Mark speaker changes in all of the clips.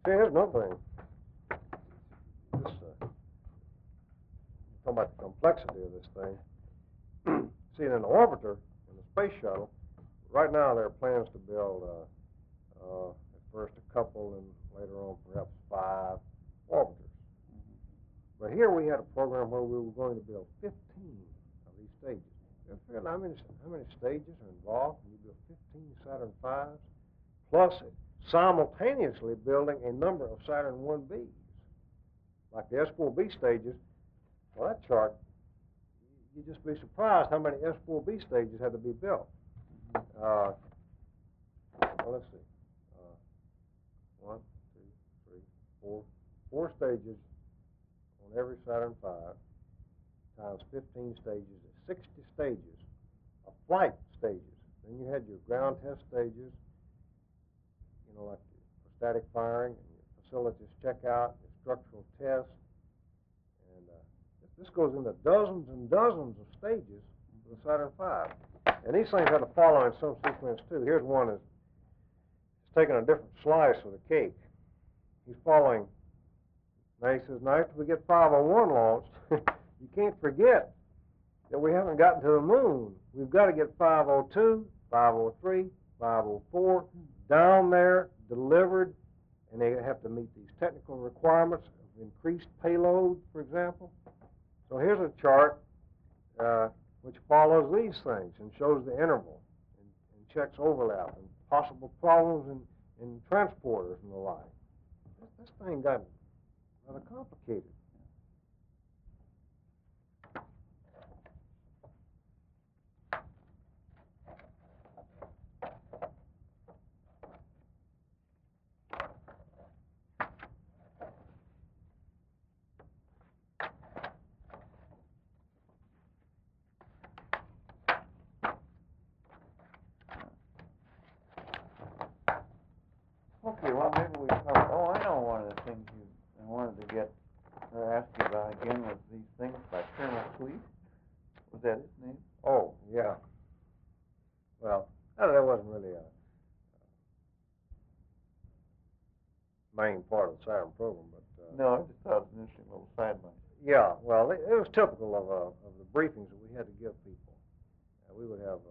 Speaker 1: See, here's another thing. This, talking about the complexity of this thing. See, in an orbiter, in the space shuttle, right now there are plans to build at first a couple and later on perhaps 5 orbiters. But here we had a program where we were going to build 15 of these stages. You ever figure out how many stages are involved when you build 15 Saturn V's, plus simultaneously building a number of Saturn 1Bs, like the S4B stages? Well, that chart, you'd just be surprised how many S4B stages had to be built. Well, let's see. 1, 2, 3, 4. 4 stages on every Saturn V times 15 stages is 60 stages of flight stages. Then you had your ground test stages, you know, like for static firing, and your facilities checkout, your structural tests. And this goes into dozens and dozens of stages for the Saturn V. And these things have to follow in some sequence, too. Here's one that's taking a different slice of the cake. He's following. Now he says, now after we get 501 launched, you can't forget that we haven't gotten to the moon. We've got to get 502, 503, 504 down there, delivered, and they have to meet these technical requirements of increased payload, for example. So here's a chart which follows these things and shows the interval and checks overlap and possible problems in transporters and the like. This thing got rather complicated.
Speaker 2: Okay, well, maybe we cover. Oh, I know one of the things I wanted to get or ask you about again was these things by Colonel Sweet. Was that his name?
Speaker 1: Oh, yeah. Well, that wasn't really a main part of the Saturn program, but
Speaker 2: No, I just thought it was an interesting little sideline.
Speaker 1: yeah. Well, it was typical of the briefings that we had to give people. We would have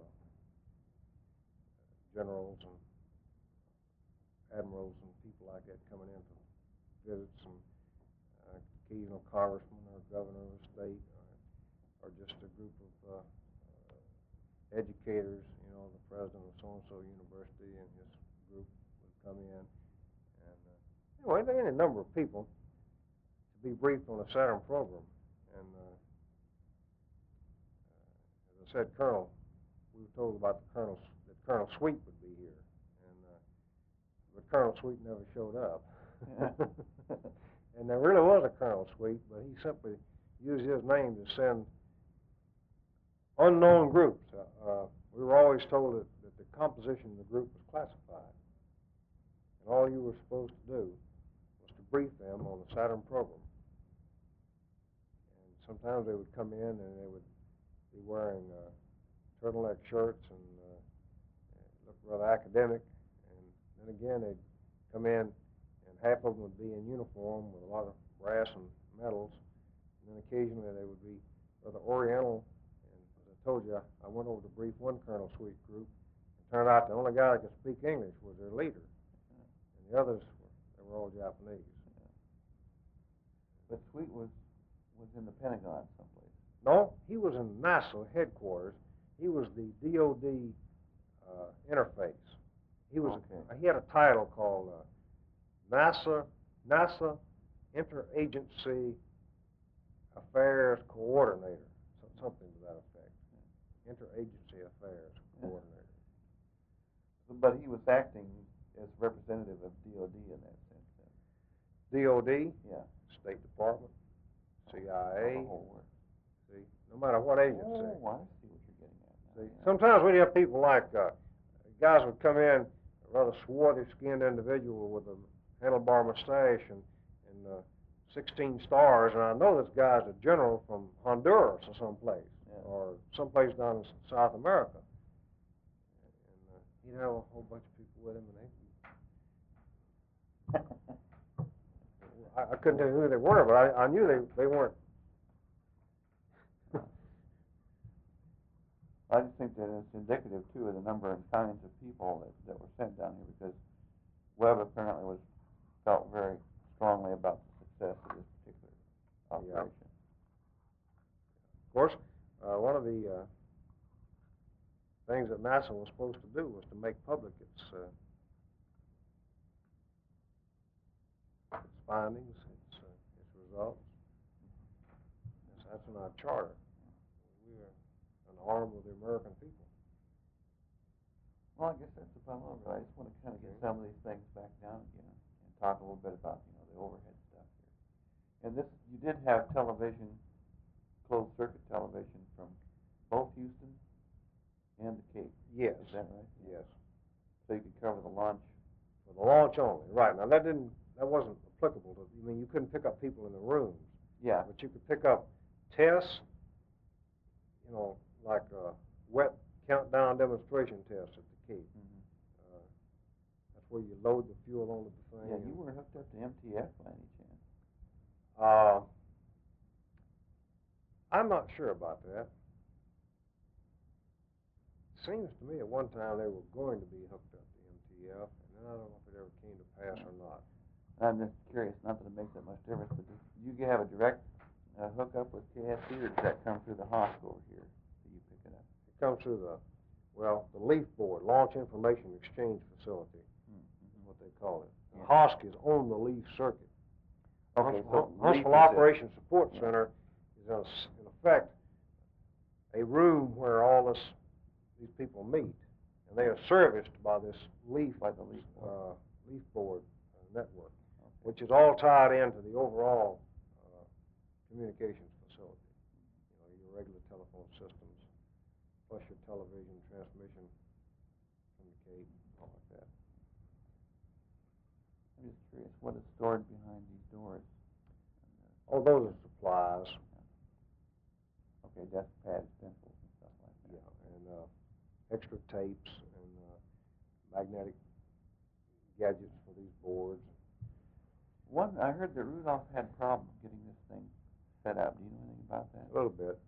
Speaker 1: generals and admirals and people like that coming in for visits, and occasional congressman or governor of a state, or just a group of educators, you know, the president of so-and-so university and his group would come in. And anyway, any number of people to be briefed on the Saturn program. And as I said, we were told about that Colonel Sweet would be here. But Colonel Sweet never showed up.
Speaker 2: Yeah.
Speaker 1: And there really was a Colonel Sweet, but he simply used his name to send unknown groups. We were always told that the composition of the group was classified. And all you were supposed to do was to brief them on the Saturn program. And sometimes they would come in and they would be wearing turtleneck shirts and look rather academic. And then again, they'd come in, and half of them would be in uniform with a lot of brass and metals. And then occasionally they would be rather oriental. And as I told you, I went over to brief one Colonel Sweet group. It turned out the only guy that could speak English was their leader. And the others, they were all Japanese.
Speaker 2: But Sweet was in the Pentagon someplace.
Speaker 1: No, he was in NASA headquarters. He was the DOD interface. He was.
Speaker 2: Okay.
Speaker 1: He had a title called NASA Interagency Affairs Coordinator, something to that effect. Interagency Affairs Coordinator.
Speaker 2: But he was acting as representative of DOD in that sense. Then.
Speaker 1: DOD,
Speaker 2: Yeah.
Speaker 1: State Department, CIA.
Speaker 2: The whole work.
Speaker 1: See, no matter what agency.
Speaker 2: Oh, I see what you're getting at now.
Speaker 1: See,
Speaker 2: Yeah.
Speaker 1: sometimes we'd have people like guys would come in, a rather swarthy-skinned individual with a handlebar mustache and 16 stars, and I know this guy's a general from Honduras or someplace, or someplace down in South America. And he'd have a whole bunch of people with him, and I couldn't tell you who they were, but I knew they weren't.
Speaker 2: I just think that it's indicative, too, of the number and kinds of people that were sent down here, because Webb apparently felt very strongly about the success of this particular operation.
Speaker 1: Of course, one of the things that NASA was supposed to do was to make public its findings, its results. That's in our charter. We are an arm of the American people.
Speaker 2: Well, I guess that's about all right. I just want to kind of get some of these things back down again and talk a little bit about, the overhead stuff here. And this, you did have television, closed circuit television from both Houston and the Cape.
Speaker 1: Yes.
Speaker 2: Is that right?
Speaker 1: Yes.
Speaker 2: So you could cover the launch.
Speaker 1: For the launch only, right. Now, that wasn't applicable to, you couldn't pick up people in the rooms.
Speaker 2: Yeah.
Speaker 1: But you could pick up tests, like a wet countdown demonstration test at the Cape.
Speaker 2: Mm-hmm.
Speaker 1: That's where you load the fuel onto the thing.
Speaker 2: Yeah, you were hooked up to MTF by any chance?
Speaker 1: I'm not sure about that. Seems to me at one time they were going to be hooked up to MTF, and then I don't know if it ever came to pass or not.
Speaker 2: I'm just curious, not that it makes that much difference, but do you have a direct hookup with KFC, or does that come through the HOSC over here? Do you pick it up?
Speaker 1: It comes through the LEAF board, Launch Information Exchange Facility, is what they call it.
Speaker 2: Yeah.
Speaker 1: HOSC is on the LEAF circuit.
Speaker 2: Okay, so
Speaker 1: Huntsville Operations Support Center is in effect a room where all these people meet, and they are serviced by this LEAF board network, which is all tied into the overall communications facility. Your regular telephone systems, plus your television transmission from the Cape, all like that.
Speaker 2: I'm just curious, what is stored behind these doors?
Speaker 1: Oh, those are supplies.
Speaker 2: Okay, desk pads, pencils, and stuff like that.
Speaker 1: Yeah, and extra tapes and magnetic gadgets for these boards.
Speaker 2: I heard that Rudolph had problems getting this thing set up. Do you know anything about that?
Speaker 1: A little bit.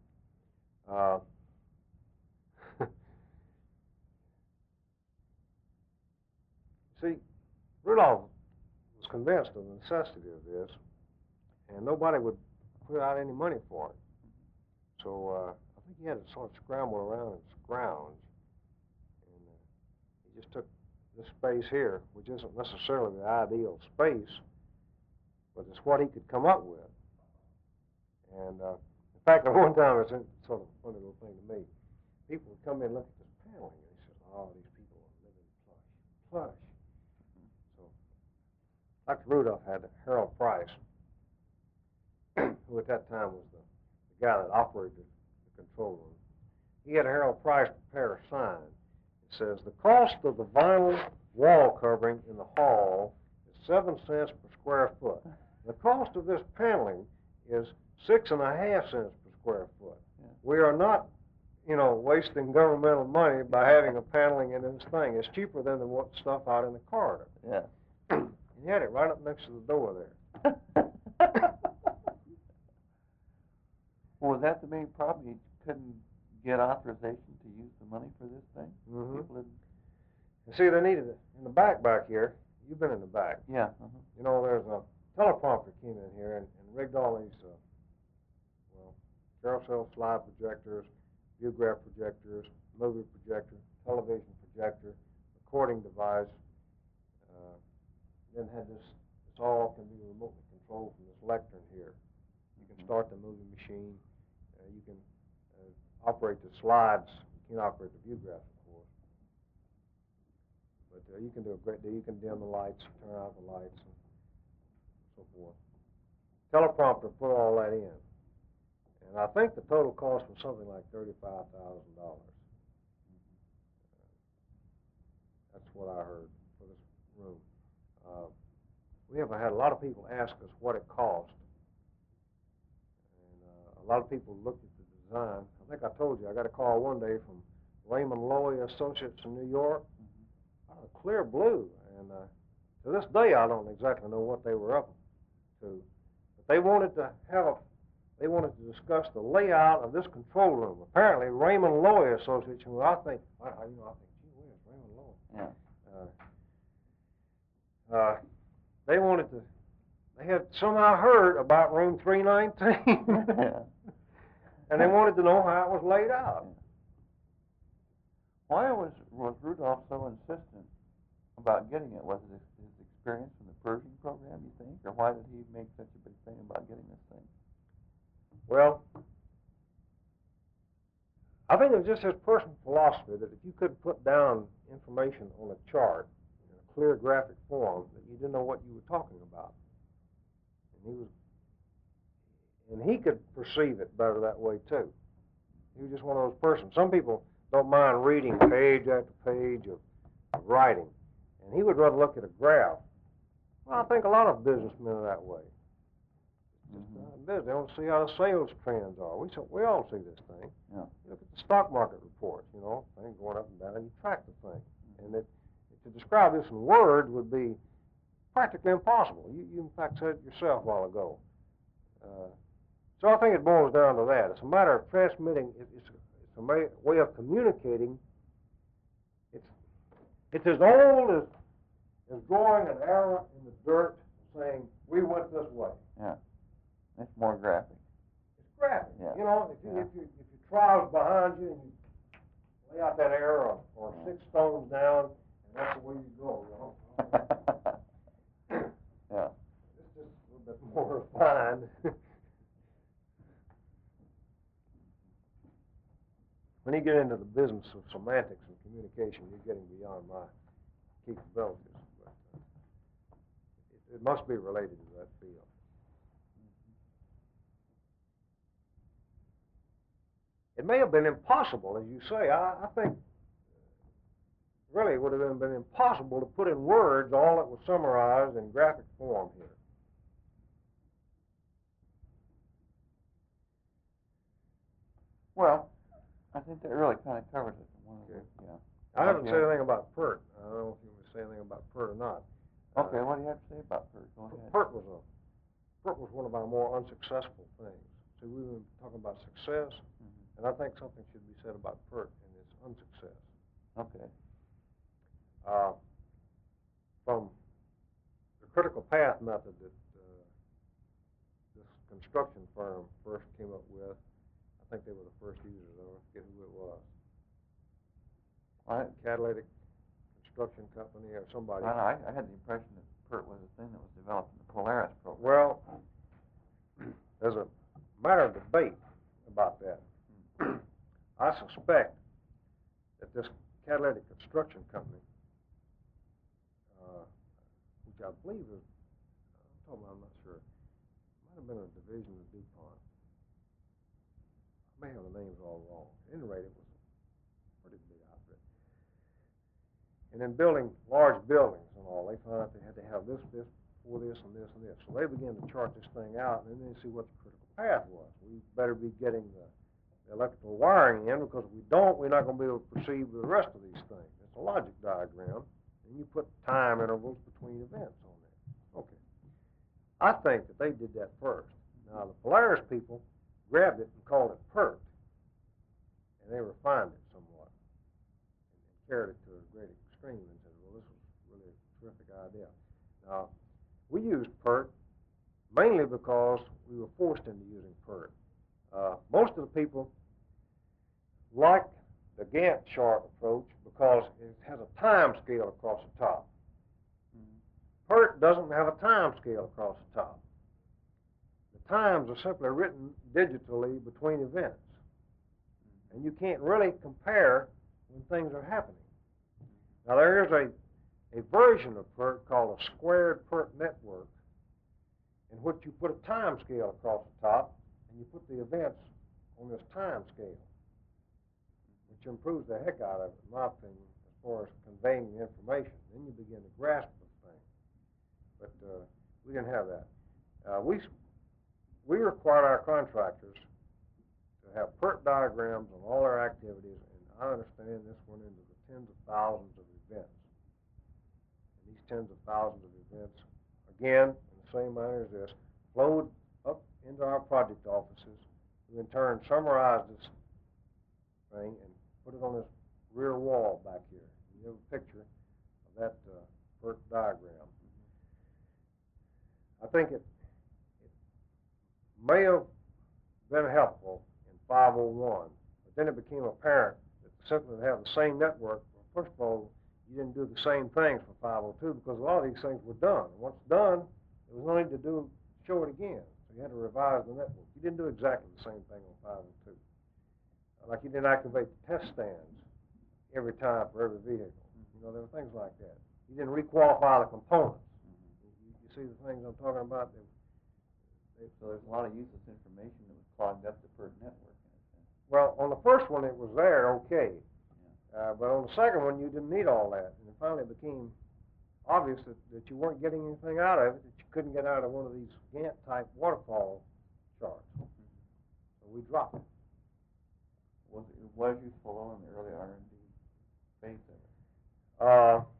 Speaker 1: See, Rudolph was convinced of the necessity of this, and nobody would put out any money for it. So I think he had to sort of scramble around and scrounge. And he just took this space here, which isn't necessarily the ideal space, but it's what he could come up with. And in fact, at one time, it's sort of a funny little thing to me. People would come in and look at this paneling, and he says, "Oh, these people are living plush." So Dr. Rudolph had Harold Price, who at that time was the guy that operated the control room. He had Harold Price prepare a sign. It says, "The cost of the vinyl wall covering in the hall is 7 cents per square foot. The cost of this paneling is 6.5 cents per square foot.
Speaker 2: Yeah.
Speaker 1: We are not, wasting governmental money by having a paneling in this thing. It's cheaper than the stuff out in the corridor."
Speaker 2: Yeah.
Speaker 1: He had it right up next to the door there.
Speaker 2: Well, was that the main problem? You couldn't get authorization to use the money for this thing?
Speaker 1: Mm-hmm.
Speaker 2: People didn't...
Speaker 1: You see, they needed it in the back here. You've been in the back.
Speaker 2: Yeah.
Speaker 1: There's a teleprompter came in here and rigged all these, carousel slide projectors, viewgraph projectors, movie projector, television projector, recording device. Then had this all can be remotely controlled from this lectern here. You can start the movie machine. You can operate the slides. You can't operate the viewgraphs, of course. But you can do a great deal. You can dim the lights, turn out the lights, and so forth. Teleprompter put all that in. And I think the total cost was something like $35,000. That's what I heard for this room. We have had a lot of people ask us what it cost. And a lot of people looked at the design. I think I told you, I got a call one day from Raymond Lowy Associates in New York, out of clear blue. And to this day, I don't exactly know what they were up to, but they wanted to discuss the layout of this control room. Apparently, Raymond Loy Association, who I think, gee whiz, Raymond Loy.
Speaker 2: Yeah.
Speaker 1: They had somehow heard about room 319,
Speaker 2: Yeah.
Speaker 1: and they wanted to know how it was laid out.
Speaker 2: Why was Rudolph so insistent about getting it? Was it his experience in the Pershing program, you think? Or why did he make such a big thing about getting this thing?
Speaker 1: Well, I think it was just his personal philosophy that if you could put down information on a chart in a clear graphic form, that you didn't know what you were talking about. And he could perceive it better that way too. He was just one of those persons. Some people don't mind reading page after page of writing, and he would rather look at a graph. Well, I think a lot of businessmen are that way. They don't see how the sales trends are. We all see this thing.
Speaker 2: Yeah.
Speaker 1: You look at the stock market reports, things going up and down, and you track the thing. And to describe this in words would be practically impossible. You in fact said it yourself a while ago. So I think it boils down to that. It's a matter of transmitting. It's a way of communicating. It's as old as drawing an arrow in the dirt and saying, we went this way.
Speaker 2: Yeah. It's more graphic.
Speaker 1: It's graphic.
Speaker 2: Yeah.
Speaker 1: If your trial's behind you and you lay out that arrow or 6 stones down, and that's the way you go,
Speaker 2: Yeah.
Speaker 1: It's just a little bit more refined. When you get into the business of semantics and communication, you're getting beyond my capabilities. But it must be related to that field. It may have been impossible, as you say. I think really it would have been impossible to put in words all that was summarized in graphic form here.
Speaker 2: Well, I think that really kind of covers it.
Speaker 1: I haven't said anything about PERT. I don't know if you want to say anything about PERT or not.
Speaker 2: Okay, what do you have to say about PERT? Go ahead.
Speaker 1: PERT was one of our more unsuccessful things. See, we've been talking about success, and I think something should be said about PERT and its unsuccess.
Speaker 2: Okay.
Speaker 1: From the critical path method that this construction firm first came up with, I think they were the first users. I don't forget who it was. Catalytic Construction Company or somebody.
Speaker 2: I had the impression that PERT was a thing that was developed in the Polaris program.
Speaker 1: Well, there's a matter of debate about that. I suspect that this Catalytic Construction Company, which I believe is, I'm not sure, might have been a division of DuPont. I may have the names all wrong. At any rate, it was a pretty big outfit. And in building large buildings and all, they found out they had to have this for this and this and this. So they began to chart this thing out, and then they see what the critical path was. We better be getting the electrical wiring in, because if we don't, we're not going to be able to perceive the rest of these things. It's a logic diagram, and you put time intervals between events on there. Okay. I think that they did that first. Now, the Polaris people grabbed it and called it PERT, and they refined it somewhat and carried it to a great extreme and said, well, this was really a terrific idea. Now, we used PERT mainly because we were forced into using PERT. Most of the people like the Gantt chart approach because it has a time scale across the top. PERT doesn't have a time scale across the top. The times are simply written digitally between events. And you can't really compare when things are happening. Now, there is a version of PERT called a squared PERT network, in which you put a time scale across the top, and you put the events on this time scale, which improves the heck out of it, in my opinion, as far as conveying the information. Then you begin to grasp the thing. But we didn't have that. We required our contractors to have PERT diagrams on all their activities, and I understand this went into the tens of thousands of events. And these tens of thousands of events, again, in the same manner as this, flowed up into our project offices, who in turn summarized this thing and put it on this rear wall back here. You have a picture of that PERT diagram. I think it may have been helpful in 501, but then it became apparent that simply to have the same network, well, first of all, you didn't do the same things for 502 because a lot of these things were done. Once done, there was no need to show it again. So you had to revise the network. You didn't do exactly the same thing on 502. Like you didn't activate the test stands every time for every vehicle. You know, there were things like that. You didn't requalify the components. You see the things I'm talking about?
Speaker 2: So there's a lot of useless information that was clogged up the PERT network in a sense.
Speaker 1: Well, on the first one it was there, okay.
Speaker 2: Yeah.
Speaker 1: But on the second one you didn't need all that. And it finally became obvious that you weren't getting anything out of it that you couldn't get out of one of these Gantt-type waterfall charts. So we dropped it.
Speaker 2: It was useful though in the early R&D phase of it.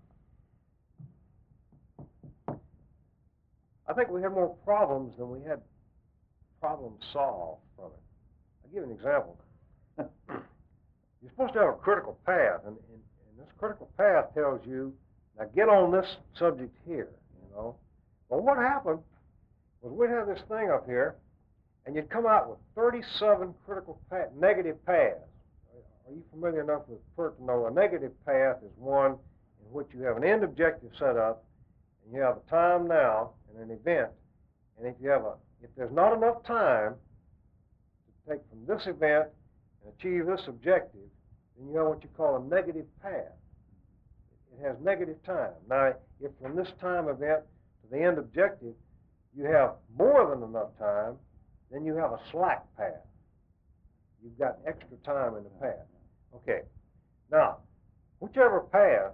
Speaker 1: I think we had more problems than we had problems solved from it. I'll give you an example. You're supposed to have a critical path, and this critical path tells you, now get on this subject here, you know. Well, what happened was we'd have this thing up here, and you'd come out with 37 critical negative paths. Are you familiar enough with PERT to know a negative path is one in which you have an end objective set up, and you have a time now and an event, and if there's not enough time to take from this event and achieve this objective, then you have what you call a negative path. It has negative time. Now, if from this time event to the end objective you have more than enough time, then you have a slack path. You've got extra time in the path. Okay. Now, whichever path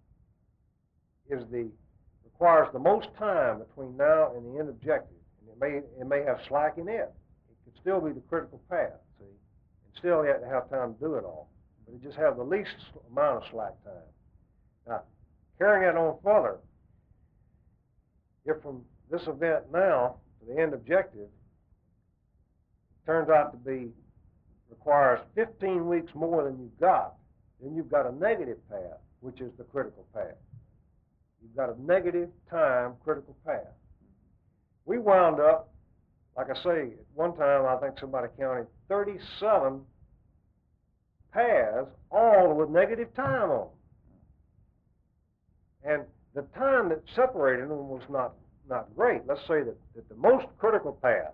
Speaker 1: requires the most time between now and the end objective, and it may have slack in it. It could still be the critical path, see, and still you have to have time to do it all. But it just has the least amount of slack time. Now, carrying that on further, if from this event now to the end objective turns out to requires 15 weeks more than you've got, then you've got a negative path, which is the critical path. You've got a negative time critical path. We wound up, like I say, at one time I think somebody counted 37 paths, all with negative time on them. And the time that separated them was not great. Let's say that the most critical path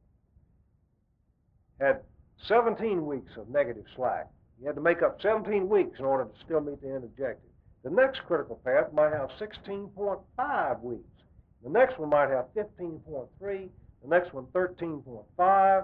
Speaker 1: had 17 weeks of negative slack. You had to make up 17 weeks in order to still meet the end objective. The next critical path might have 16.5 weeks. The next one might have 15.3. The next one 13.5.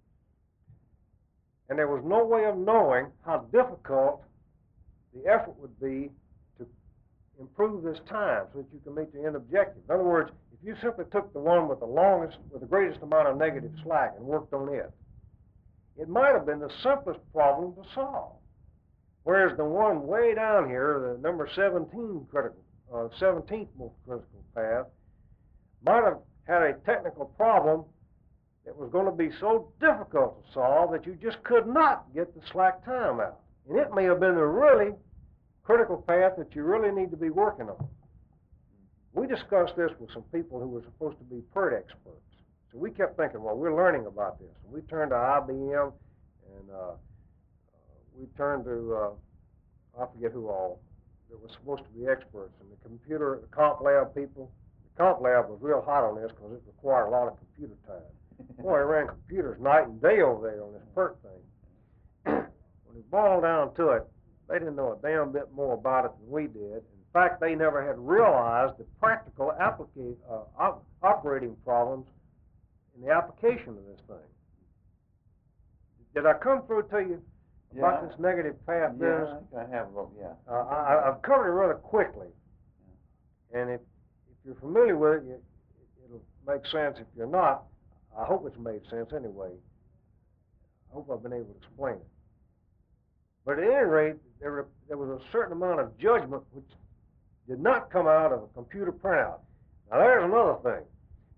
Speaker 1: And there was no way of knowing how difficult the effort would be to improve this time so that you can meet the end objective. In other words, if you simply took the one with the greatest amount of negative slack and worked on it, it might have been the simplest problem to solve. Whereas the one way down here, the number 17 17th most critical path, might have had a technical problem that was going to be so difficult to solve that you just could not get the slack time out. And it may have been the really critical path that you really need to be working on. We discussed this with some people who were supposed to be PERT experts. So we kept thinking, well, we're learning about this. And we turned to IBM, and we turned to, I forget who all, that was supposed to be experts. And the comp lab people, the comp lab was real hot on this because it required a lot of computer time. Boy, they ran computers night and day over there on this PERT thing. When it boiled down to it, they didn't know a damn bit more about it than we did. In fact, they never had realized the practical operating problems in the application of this thing. Did I come through to you about this negative path business?
Speaker 2: Yeah, I have a little, yeah.
Speaker 1: I've covered it rather quickly. Yeah. And if you're familiar with it, it'll make sense. If you're not, I hope it's made sense anyway. I hope I've been able to explain it. But at any rate, there was a certain amount of judgment which did not come out of a computer printout. Now, there's another thing.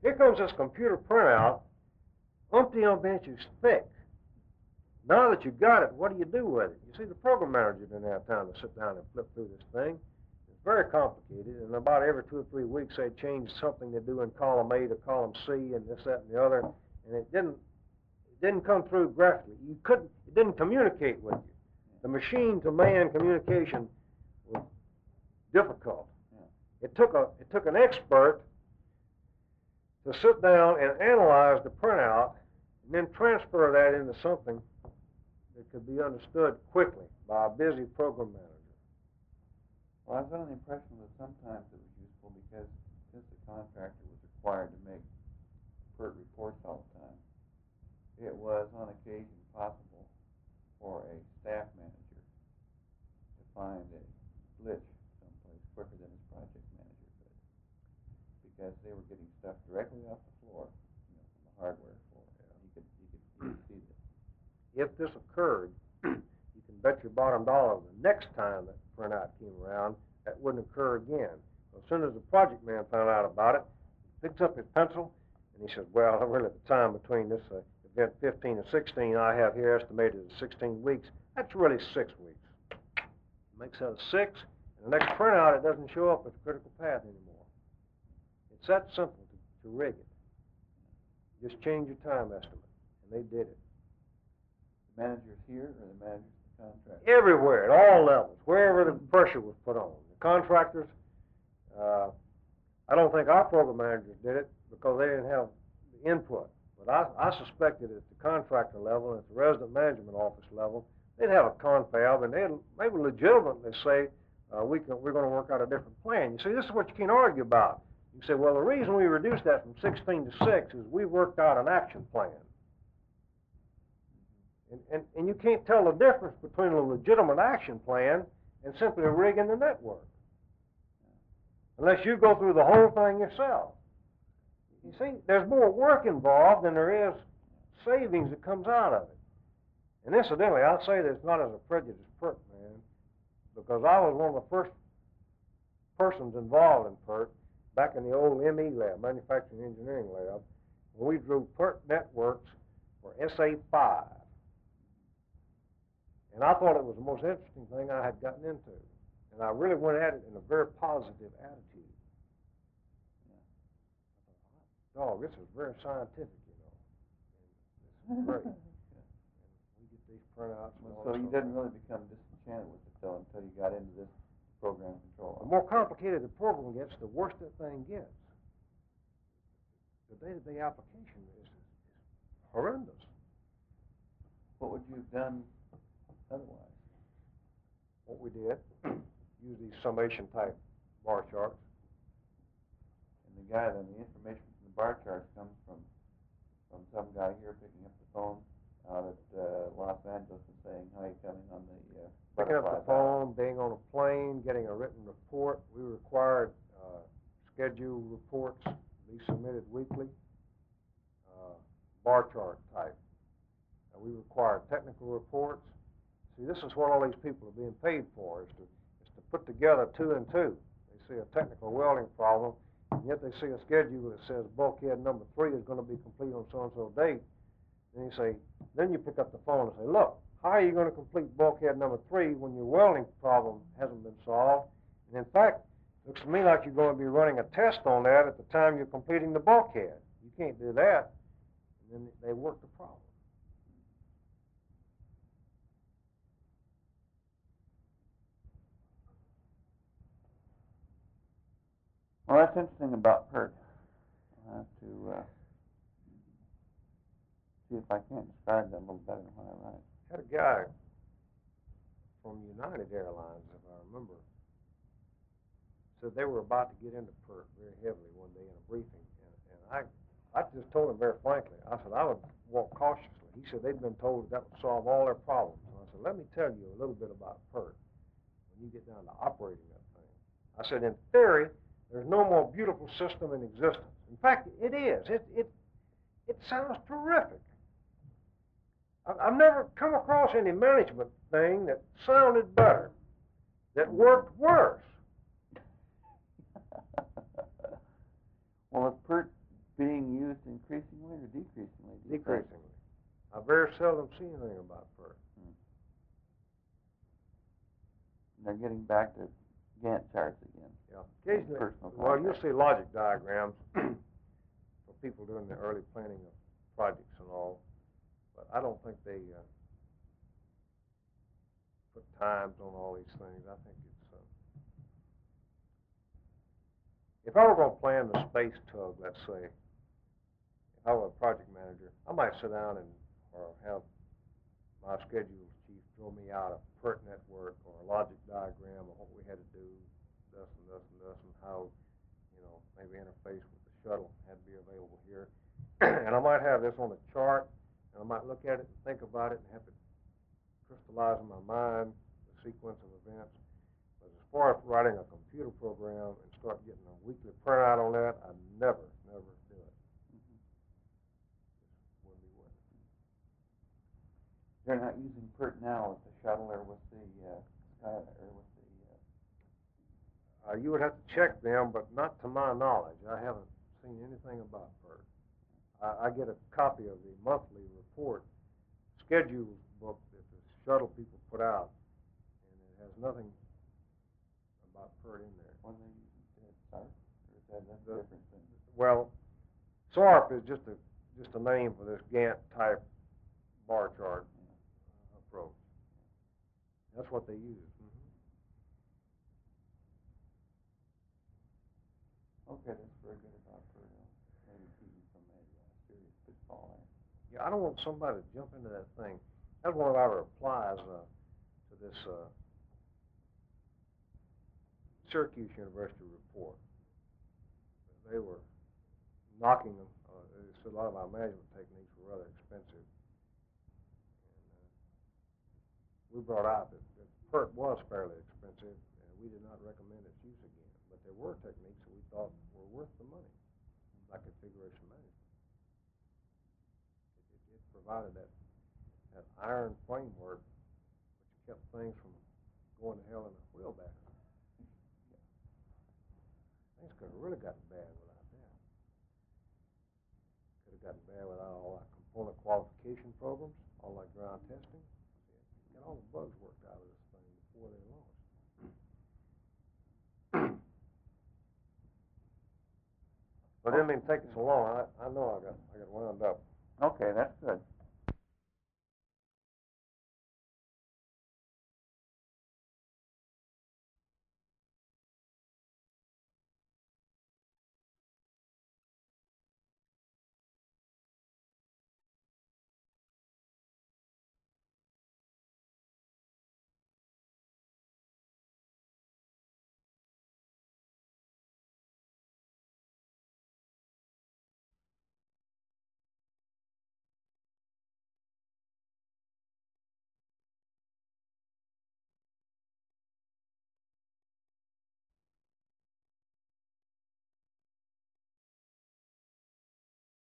Speaker 1: Here comes this computer printout, umpty inches thick. Now that you got it, what do you do with it? You see, the program manager didn't have time to sit down and flip through this thing. It's very complicated, and about every 2 or 3 weeks they'd change something to do in column A to column C and this, that, and the other, and it didn't come through graphically. It didn't communicate with you. The machine-to-man communication was difficult. Yeah. It took an expert to sit down and analyze the printout and then transfer that into something that could be understood quickly by a busy program manager.
Speaker 2: Well, I was under the impression that sometimes it was useful because since the contractor was required to make PERT reports all the time, it was on occasion possible for a staff manager to find a glitch someplace quicker than his project manager could, because they were getting stuff directly off the floor, from the hardware floor. He could see this.
Speaker 1: If this occurred, you can bet your bottom dollar the next time that printout came around, that wouldn't occur again. As soon as the project man found out about it, he picks up his pencil, and he says, well, really the time between this event 15 and 16 I have here estimated as 16 weeks. That's really 6 weeks. Makes that a 6, and the next printout, it doesn't show up as a critical path anymore. It's that simple to rig it. Just change your time estimate, and they did it.
Speaker 2: The managers here or the managers of the contractor?
Speaker 1: Everywhere, at all levels, wherever the pressure was put on. The contractors, I don't think our program managers did it because they didn't have the input. But I suspected at the contractor level, at the resident management office level, they'd have a confab and they'd maybe legitimately say, we're going to work out a different plan. You see, this is what you can't argue about. You say, well, the reason we reduced that from 16 to 6 is we worked out an action plan. And you can't tell the difference between a legitimate action plan and simply rigging the network, unless you go through the whole thing yourself. You see, there's more work involved than there is savings that comes out of it. And incidentally, I'll say this not as a prejudiced PERT man, because I was one of the first persons involved in PERT back in the old ME lab, Manufacturing Engineering Lab, when we drew PERT networks for SA5. And I thought it was the most interesting thing I had gotten into. And I really went at it in a very positive attitude. Oh, this is very scientific, And this is great. And we get these printouts.
Speaker 2: So you didn't really become disenchanted with it, though, until you got into this program control.
Speaker 1: The more complicated the program gets, the worse that thing gets. The day-to-day application is horrendous.
Speaker 2: What would you have done otherwise?
Speaker 1: What we did, use these summation type bar charts.
Speaker 2: And the information from the bar charts comes from some guy here picking up the phone out at Los Angeles and saying, how are you coming on the
Speaker 1: picking up the phone, being on a plane, getting a written report. We required scheduled reports be submitted weekly, bar chart type. We required technical reports. See, this is what all these people are being paid for, is to put together 2 and 2. They see a technical welding problem, and yet they see a schedule that says bulkhead number 3 is going to be complete on so-and-so date. And then you pick up the phone and say, look, how are you going to complete bulkhead number 3 when your welding problem hasn't been solved? And in fact, it looks to me like you're going to be running a test on that at the time you're completing the bulkhead. You can't do that. And then they work the problem.
Speaker 2: Well, that's interesting about PERT. I'll have to see if I can't describe that a little better when I write.
Speaker 1: I had a guy from United Airlines, if I remember, said they were about to get into PERT very heavily one day in a briefing. And I just told him very frankly, I said I would walk cautiously. He said they'd been told that would solve all their problems. And I said, let me tell you a little bit about PERT when you get down to operating that thing. I said, in theory, there's no more beautiful system in existence. In fact, it is. It sounds terrific. I've never come across any management thing that sounded better, that worked worse.
Speaker 2: Well, if PERT being used increasingly or decreasingly? do you think?
Speaker 1: Decreasingly. I very seldom see anything about PERT.
Speaker 2: They're getting back to Gantt charts again.
Speaker 1: Yeah, occasionally,
Speaker 2: Personal
Speaker 1: well, you'll
Speaker 2: contact.
Speaker 1: see logic diagrams for people doing the early planning of projects and all, but I don't think they put times on all these things. I think it's, if I were going to plan the space tug, let's say, if I were a project manager, I might sit down and, or have my schedules chief throw me out a PERT network or a logic diagram of what we had to do, thus and thus and thus, and how, maybe interface with the shuttle had to be available here. And I might have this on a chart, and I might look at it and think about it and have it crystallize in my mind the sequence of events. But as far as writing a computer program and start getting a weekly printout on that, I never do it. Wouldn't be worth it.
Speaker 2: They're not using PERT now with the shuttle or with the Sky or with the.
Speaker 1: You would have to check them, but not to my knowledge. I haven't seen anything about PERT. I get a copy of the monthly report schedules book that the shuttle people put out, and it has nothing about PERT in there.
Speaker 2: What are they using? SARP? Or is that different than?
Speaker 1: Well, SARP is just a name for this Gantt type bar chart approach. That's what they use.
Speaker 2: Okay, that's very good about PERT. Maybe keep you from a serious pitfall there.
Speaker 1: Yeah, I don't want somebody to jump into that thing. That's one of our replies to this Syracuse University report. They were knocking them. They said a lot of our management techniques were rather expensive. And we brought out that PERT was fairly expensive, and we did not recommend its use again. But there were techniques that we thought were worth the money, like configuration management. It provided that iron framework which kept things from going to hell in a wheelbarrow. Things could have really gotten bad without that. Could have gotten bad without all our component qualification programs, all that ground testing. Get all the bugs worked out of this thing before they launched. But I didn't mean to take it so long. I know I got wound up.
Speaker 2: Okay, that's good.